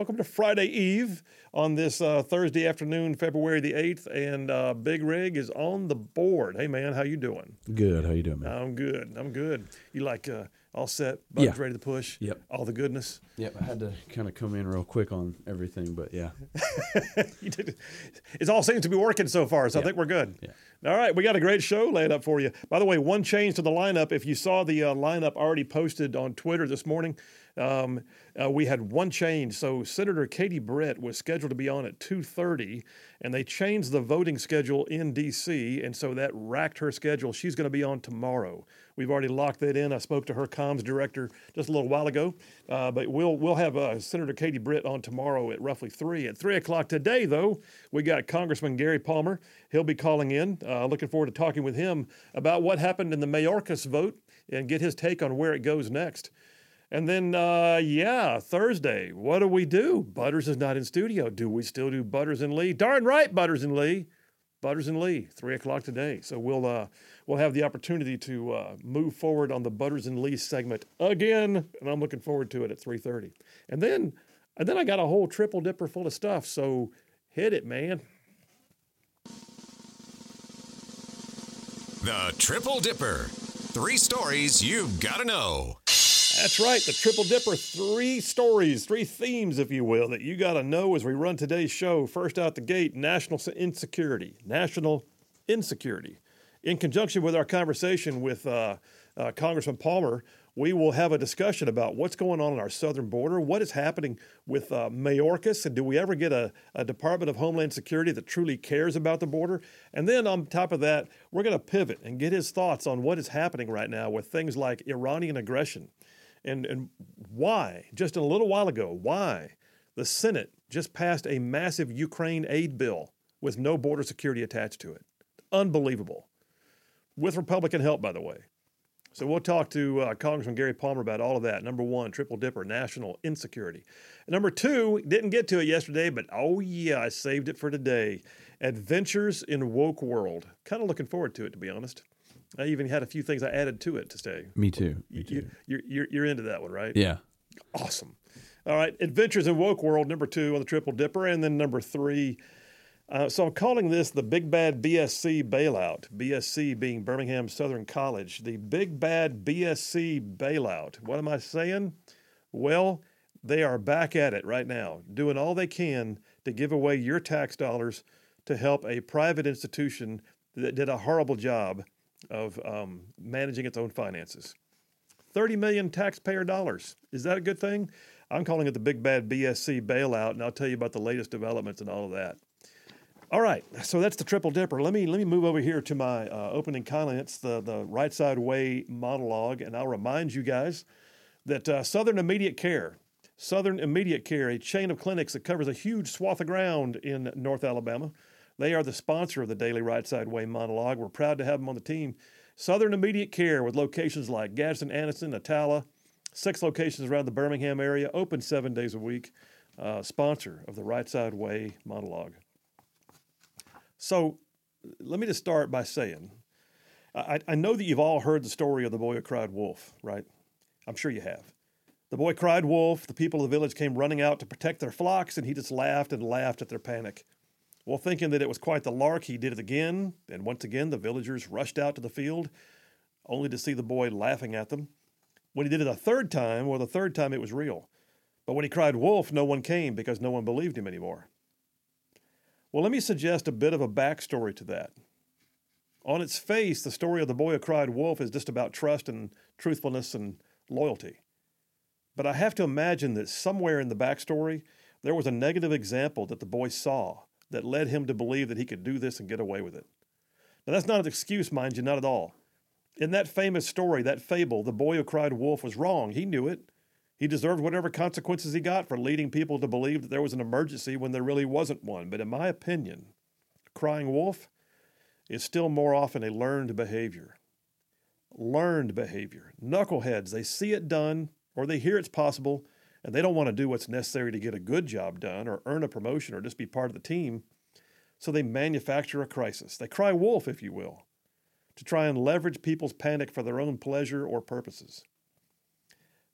Welcome to Friday Eve on this Thursday afternoon, February the 8th, and Big Rig is on the board. Hey, man, how you doing? Good. How you doing, man? I'm good. You all set, buttons ready to push? Yep. All the goodness? Yep. I had to kind of come in real quick on everything, but yeah. It all seems to be working so far, so I think we're good. Yeah. All right, we got a great show laid up for you. By the way, one change to the lineup. If you saw the lineup already posted on Twitter this morning, we had one change. So Senator Katie Britt was scheduled to be on at 2:30, and they changed the voting schedule in D.C., and so that racked her schedule. She's going to be on tomorrow. We've already locked that in. I spoke to her comms director just a little while ago, but we'll have Senator Katie Britt on tomorrow at roughly 3. At 3 o'clock today, though, we got Congressman Gary Palmer. He'll be calling in. Looking forward to talking with him about what happened in the Mayorkas vote and get his take on where it goes next. And then, Thursday, what do we do? Butters is not in studio. Do we still do Butters and Lee? Darn right, Butters and Lee. Butters and Lee, 3 o'clock today. So we'll have the opportunity to move forward on the Butters and Lee segment again, and I'm looking forward to it at 3:30. And then I got a whole triple dipper full of stuff. So hit it, man. The Triple Dipper. 3 stories you've got to know. That's right, the Triple Dipper, 3 stories, 3 themes, if you will, that you got to know as we run today's show. First out the gate, national insecurity. National insecurity. In conjunction with our conversation with Congressman Palmer, we will have a discussion about what's going on our southern border, what is happening with Mayorkas, and do we ever get a Department of Homeland Security that truly cares about the border? And then on top of that, we're going to pivot and get his thoughts on what is happening right now with things like Iranian aggression. And why, just a little while ago, why the Senate just passed a massive Ukraine aid bill with no border security attached to it. Unbelievable. With Republican help, by the way. So we'll talk to Congressman Gary Palmer about all of that. Number 1, Triple Dipper, national insecurity. And number 2, didn't get to it yesterday, but I saved it for today. Adventures in Woke World. Kind of looking forward to it, to be honest. I even had a few things I added to it to stay. Me too. You're into that one, right? Yeah. Awesome. All right. Adventures in Woke World, number 2 on the Triple Dipper. And then number 3. So I'm calling this the Big Bad BSC bailout. BSC being Birmingham Southern College. The Big Bad BSC bailout. What am I saying? Well, they are back at it right now, doing all they can to give away your tax dollars to help a private institution that did a horrible job of managing its own finances. 30 million taxpayer dollars. Is that a good thing? I'm calling it the Big Bad BSC bailout, and I'll tell you about the latest developments and all of that. All right, so that's the Triple Dipper. Let me move over here to my opening comments, the Right Side Way monologue, and I'll remind you guys that Southern Immediate Care, a chain of clinics that covers a huge swath of ground in North Alabama. They are the sponsor of the daily Right Side Way monologue. We're proud to have them on the team. Southern Immediate Care with locations like Gadsden, Anniston, Attala, 6 locations around the Birmingham area, open 7 days a week, sponsor of the Right Side Way monologue. So let me just start by saying, I know that you've all heard the story of the boy who cried wolf, right? I'm sure you have. The boy cried wolf. The people of the village came running out to protect their flocks, and he just laughed and laughed at their panic. Well, thinking that it was quite the lark, he did it again, and once again the villagers rushed out to the field, only to see the boy laughing at them. When he did it the third time it was real. But when he cried wolf, no one came because no one believed him anymore. Well, let me suggest a bit of a backstory to that. On its face, the story of the boy who cried wolf is just about trust and truthfulness and loyalty. But I have to imagine that somewhere in the backstory, there was a negative example that the boy saw that led him to believe that he could do this and get away with it. Now, that's not an excuse, mind you, not at all. In that famous story, that fable, the boy who cried wolf was wrong. He knew it. He deserved whatever consequences he got for leading people to believe that there was an emergency when there really wasn't one. But in my opinion, crying wolf is still more often a learned behavior. Learned behavior. Knuckleheads, they see it done or they hear it's possible, and they don't want to do what's necessary to get a good job done or earn a promotion or just be part of the team. So they manufacture a crisis. They cry wolf, if you will, to try and leverage people's panic for their own pleasure or purposes.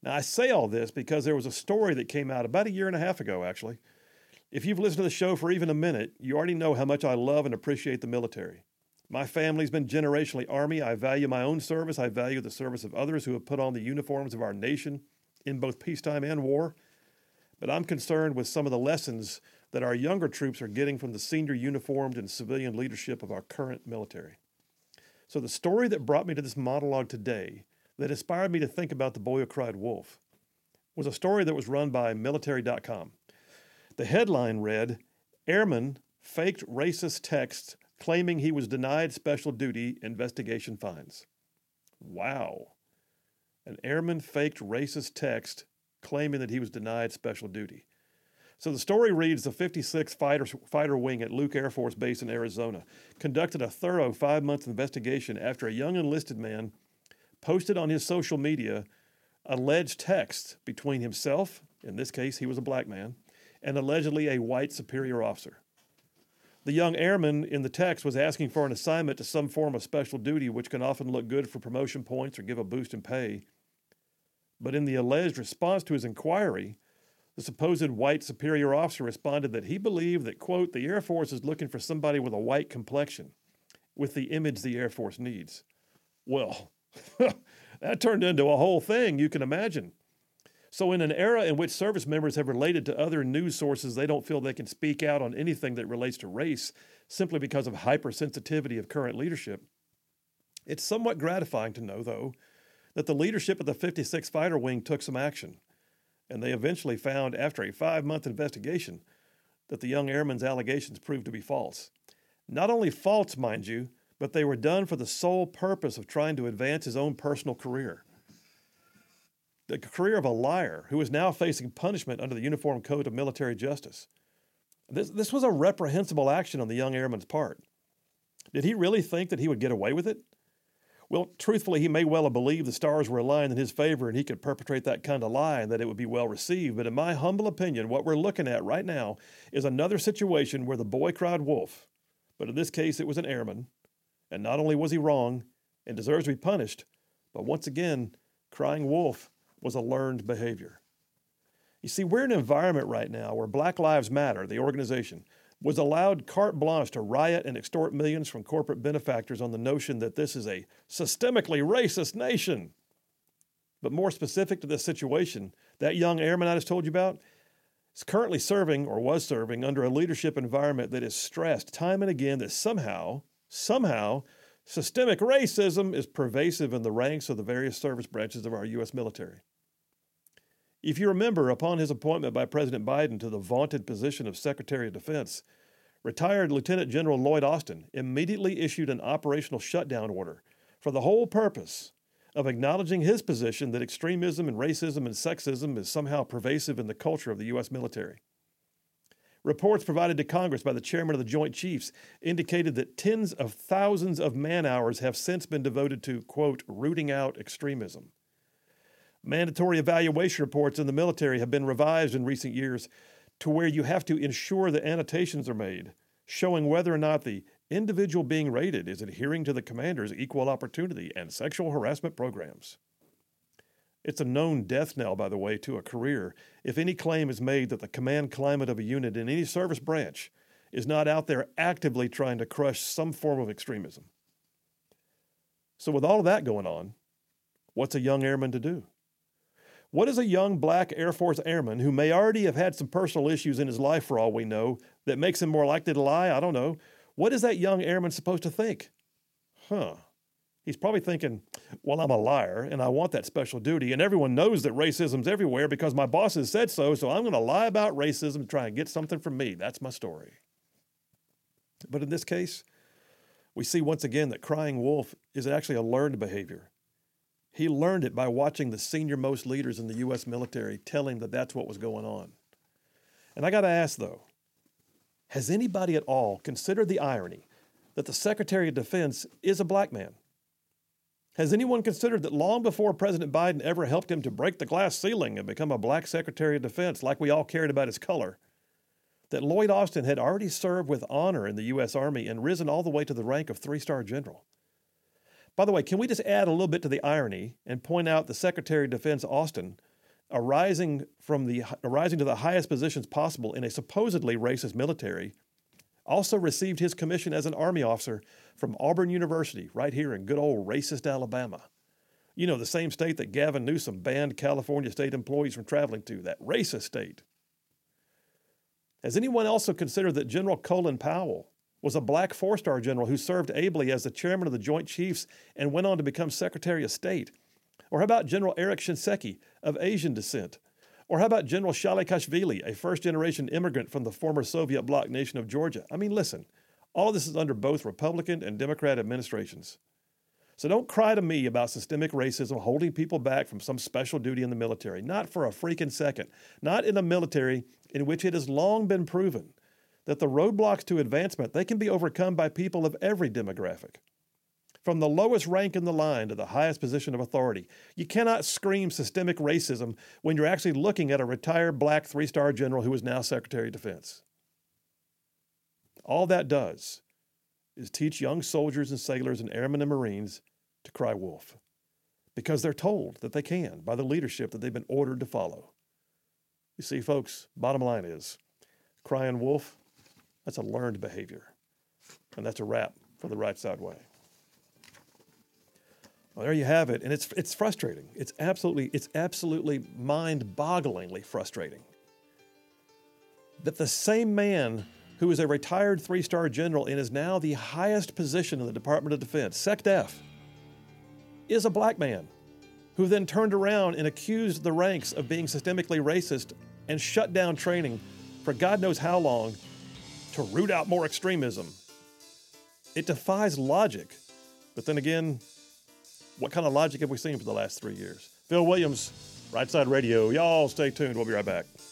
Now, I say all this because there was a story that came out about a year and a half ago, actually. If you've listened to the show for even a minute, you already know how much I love and appreciate the military. My family's been generationally Army. I value my own service. I value the service of others who have put on the uniforms of our nation in both peacetime and war. But I'm concerned with some of the lessons that our younger troops are getting from the senior uniformed and civilian leadership of our current military. So the story that brought me to this monologue today, that inspired me to think about the boy who cried wolf, was a story that was run by military.com. The headline read, "Airman Faked Racist Text Claiming He Was Denied Special Duty, Investigation Finds." Wow. An airman faked racist text claiming that he was denied special duty. So the story reads, the 56th Fighter Wing at Luke Air Force Base in Arizona conducted a thorough 5-month investigation after a young enlisted man posted on his social media alleged text between himself, in this case he was a black man, and allegedly a white superior officer. The young airman in the text was asking for an assignment to some form of special duty, which can often look good for promotion points or give a boost in pay. But in the alleged response to his inquiry, the supposed white superior officer responded that he believed that, quote, the Air Force is looking for somebody with a white complexion, with the image the Air Force needs. Well, that turned into a whole thing, you can imagine. So in an era in which service members have related to other news sources, they don't feel they can speak out on anything that relates to race simply because of hypersensitivity of current leadership. It's somewhat gratifying to know, though, that the leadership of the 56th Fighter Wing took some action, and they eventually found, after a 5-month investigation, that the young airman's allegations proved to be false. Not only false, mind you, but they were done for the sole purpose of trying to advance his own personal career. The career of a liar who is now facing punishment under the Uniform Code of Military Justice. This was a reprehensible action on the young airman's part. Did he really think that he would get away with it? Well, truthfully, he may well have believed the stars were aligned in his favor and he could perpetrate that kind of lie and that it would be well received. But in my humble opinion, what we're looking at right now is another situation where the boy cried wolf. But in this case, it was an airman. And not only was he wrong and deserves to be punished, but once again, crying wolf was a learned behavior. You see, we're in an environment right now where Black Lives Matter, the organization, was allowed carte blanche to riot and extort millions from corporate benefactors on the notion that this is a systemically racist nation. But more specific to this situation, that young airman I just told you about is currently serving, or was serving, under a leadership environment that is stressed time and again that somehow, systemic racism is pervasive in the ranks of the various service branches of our U.S. military. If you remember, upon his appointment by President Biden to the vaunted position of Secretary of Defense, retired Lieutenant General Lloyd Austin immediately issued an operational shutdown order for the whole purpose of acknowledging his position that extremism and racism and sexism is somehow pervasive in the culture of the U.S. military. Reports provided to Congress by the chairman of the Joint Chiefs indicated that tens of thousands of man-hours have since been devoted to, quote, rooting out extremism. Mandatory evaluation reports in the military have been revised in recent years to where you have to ensure that annotations are made, showing whether or not the individual being rated is adhering to the commander's equal opportunity and sexual harassment programs. It's a known death knell, by the way, to a career if any claim is made that the command climate of a unit in any service branch is not out there actively trying to crush some form of extremism. So with all of that going on, what's a young airman to do? What is a young black Air Force airman who may already have had some personal issues in his life for all we know that makes him more likely to lie? I don't know. What is that young airman supposed to think? He's probably thinking, well, I'm a liar and I want that special duty and everyone knows that racism's everywhere because my bosses said so I'm going to lie about racism to try and get something from me. That's my story. But in this case, we see once again that crying wolf is actually a learned behavior. He learned it by watching the senior-most leaders in the U.S. military tell him that that's what was going on. And I got to ask, though, has anybody at all considered the irony that the Secretary of Defense is a black man? Has anyone considered that long before President Biden ever helped him to break the glass ceiling and become a black Secretary of Defense, like we all cared about his color, that Lloyd Austin had already served with honor in the U.S. Army and risen all the way to the rank of 3-star general? By the way, can we just add a little bit to the irony and point out the Secretary of Defense Austin arising to the highest positions possible in a supposedly racist military, also received his commission as an Army officer from Auburn University, right here in good old racist Alabama. You know, the same state that Gavin Newsom banned California state employees from traveling to, that racist state. Has anyone also considered that General Colin Powell was a black four-star general who served ably as the chairman of the Joint Chiefs and went on to become Secretary of State? Or how about General Eric Shinseki of Asian descent? Or how about General Shalikashvili, a first-generation immigrant from the former Soviet bloc nation of Georgia? I mean, listen, all of this is under both Republican and Democrat administrations. So don't cry to me about systemic racism holding people back from some special duty in the military. Not for a freaking second. Not in a military in which it has long been proven that the roadblocks to advancement, they can be overcome by people of every demographic. From the lowest rank in the line to the highest position of authority. You cannot scream systemic racism when you're actually looking at a retired black three-star general who is now Secretary of Defense. All that does is teach young soldiers and sailors and airmen and Marines to cry wolf, because they're told that they can by the leadership that they've been ordered to follow. You see, folks, bottom line is, crying wolf, that's a learned behavior. And that's a wrap for the Right Side Way. Well, there you have it, and it's frustrating. It's absolutely mind-bogglingly frustrating that the same man who is a retired three-star general and is now the highest position in the Department of Defense, SecDef, is a black man who then turned around and accused the ranks of being systemically racist and shut down training for God knows how long to root out more extremism. It defies logic. But then again, what kind of logic have we seen for the last 3 years? Phil Williams, Right Side Radio. Y'all stay tuned. We'll be right back.